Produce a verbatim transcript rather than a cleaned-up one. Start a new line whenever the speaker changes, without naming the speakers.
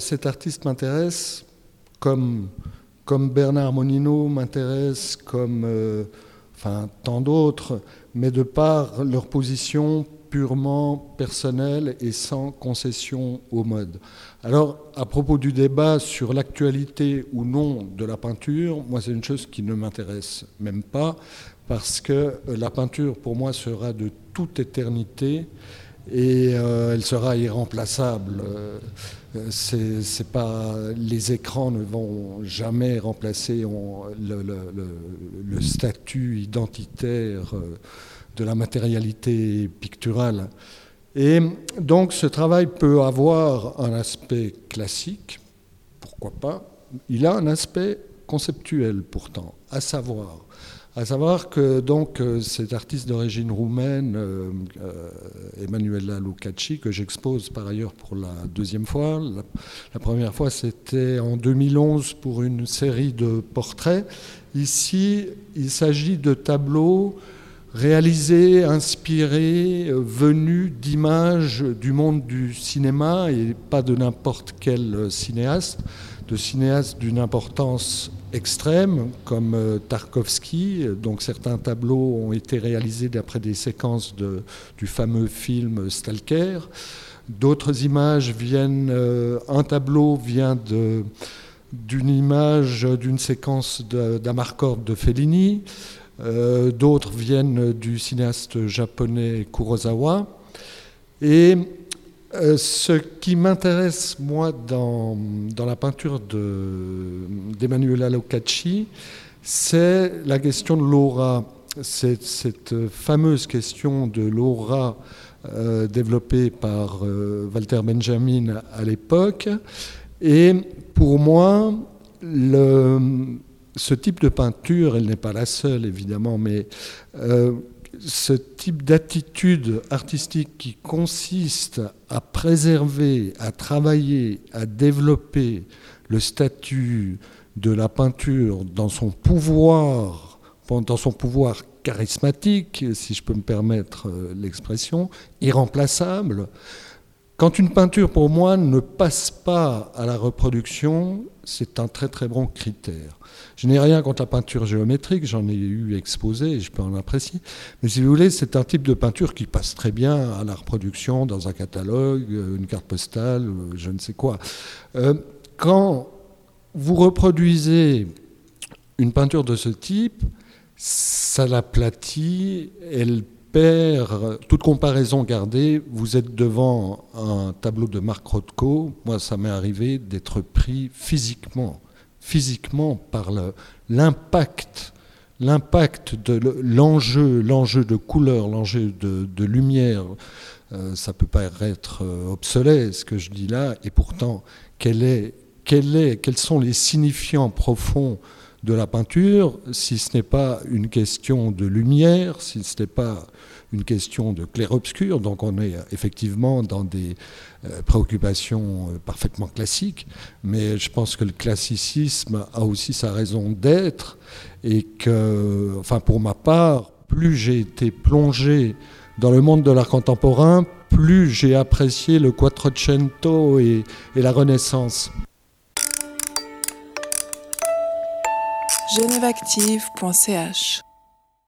cet artiste m'intéresse comme, comme Bernard Monino m'intéresse, comme euh, enfin, tant d'autres, mais de par leur position purement personnelle et sans concession au mode. Alors, à propos du débat sur l'actualité ou non de la peinture, moi, c'est une chose qui ne m'intéresse même pas, parce que la peinture, pour moi, sera de toute éternité et euh, elle sera irremplaçable. Euh, c'est, c'est pas, les écrans ne vont jamais remplacer on, le, le, le, le statut identitaire de la matérialité picturale. Et donc ce travail peut avoir un aspect classique, pourquoi pas. Il a un aspect conceptuel pourtant, à savoir, à savoir que donc cet artiste d'origine roumaine, euh, euh, Emanuela Lucaci, que j'expose par ailleurs pour la deuxième fois. La, la première fois c'était en deux mille onze pour une série de portraits. Ici, il s'agit de tableaux réalisés, inspirés, venus d'images du monde du cinéma et pas de n'importe quel cinéaste, de cinéastes d'une importance extrême comme Tarkovsky. Donc certains tableaux ont été réalisés d'après des séquences de, du fameux film Stalker. D'autres images viennent, un tableau vient de, d'une image d'une séquence de, d'Amarcord de Fellini. Euh, d'autres viennent du cinéaste japonais Kurosawa. Et euh, ce qui m'intéresse, moi, dans, dans la peinture de, d'Emanuela Lucaci, c'est la question de l'aura. C'est cette fameuse question de l'aura euh, développée par euh, Walter Benjamin à l'époque. Et pour moi, le... ce type de peinture, elle n'est pas la seule évidemment, mais euh, ce type d'attitude artistique qui consiste à préserver, à travailler, à développer le statut de la peinture dans son pouvoir, dans son pouvoir charismatique, si je peux me permettre l'expression, irremplaçable. Quand une peinture, pour moi, ne passe pas à la reproduction, c'est un très très bon critère. Je n'ai rien contre la peinture géométrique, j'en ai eu exposé et je peux en apprécier. Mais si vous voulez, c'est un type de peinture qui passe très bien à la reproduction dans un catalogue, une carte postale, je ne sais quoi. Euh, quand vous reproduisez une peinture de ce type, ça l'aplatit, elle perd, toute comparaison gardée, vous êtes devant un tableau de Marc Rothko. Moi, ça m'est arrivé d'être pris physiquement, physiquement par le, l'impact, l'impact de l'enjeu, l'enjeu de couleur, l'enjeu de, de lumière. Euh, ça peut pas être obsolète, ce que je dis là, et pourtant, quel est, quel est, quels sont les signifiants profonds de la peinture, si ce n'est pas une question de lumière, si ce n'est pas une question de clair-obscur. Donc on est effectivement dans des euh, préoccupations euh, parfaitement classiques, mais je pense que le classicisme a aussi sa raison d'être et que, enfin pour ma part, plus j'ai été plongé dans le monde de l'art contemporain, plus j'ai apprécié le Quattrocento et, et la Renaissance.
genève active point c h